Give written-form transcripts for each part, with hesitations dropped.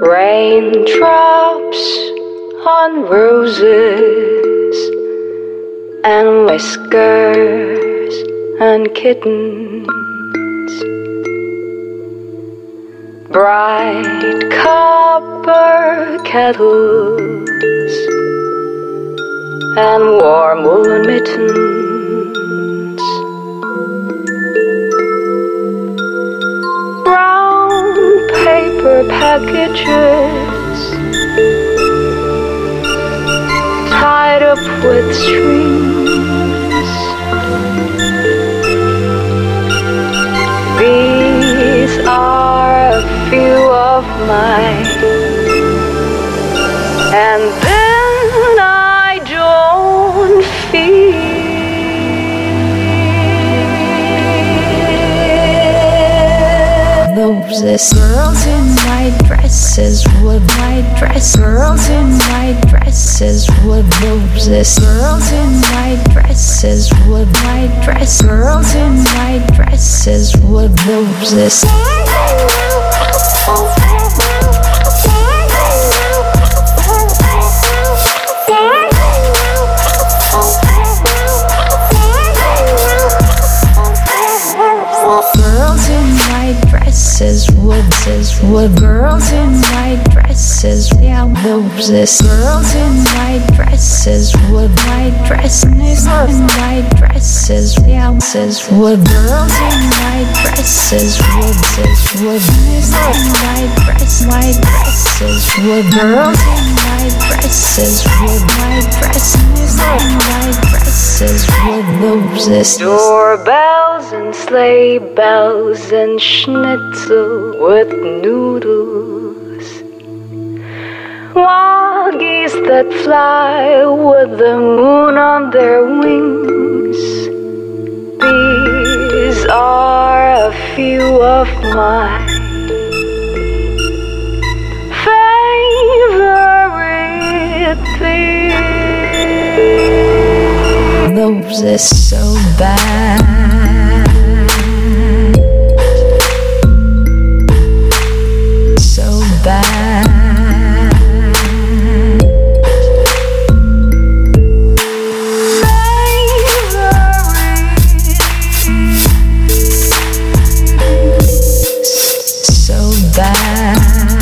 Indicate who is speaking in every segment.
Speaker 1: Raindrops on roses and whiskers and kittens, bright copper kettles and warm woolen mittens, brown paper packages tied up with strings. These are a few of mine, and then I don't feel
Speaker 2: those girls in white dresses with white dress. Girls in white dresses with roses. Girls in white dresses with white dress. Girls in white dresses with roses. Girls in white dresses with girls in white dresses, yeah, roses. Girls in white dresses with white dresses, in white dresses, yeah, with girls in white dresses, with white dresses, with girls in white dresses, with white dresses, in white dresses, with roses.
Speaker 1: Doorbells and sleigh bells and schnitzel with noodles, wild geese that fly with the moon on their wings. These are a few of my favorite things.
Speaker 2: Those are so bad, so bad. So bad.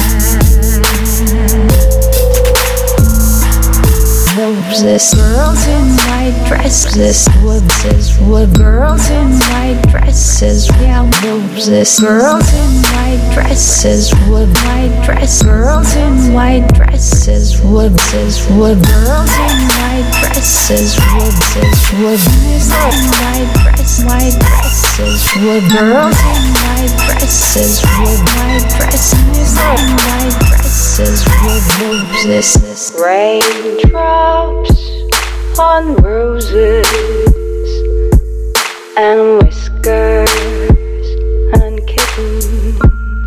Speaker 2: Those girls in white dresses with girls in white dresses, yeah, roses. Girls in white dresses with white dress. Girls in white dresses with girls in white dresses, with white dresses, with girls in white dresses, with white dresses, in white dresses, with roses.
Speaker 1: Raindrops on roses and whiskers and kittens,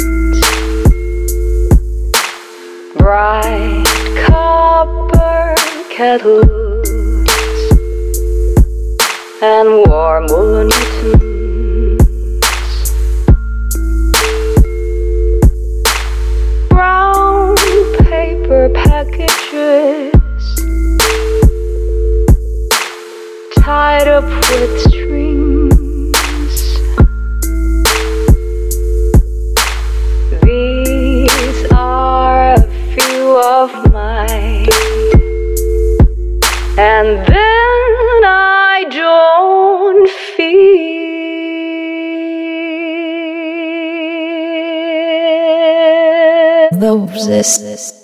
Speaker 1: bright copper kettles and warm woolen mittens, brown paper packages tied up with strings. These are a few of mine, and then I don't feel
Speaker 2: those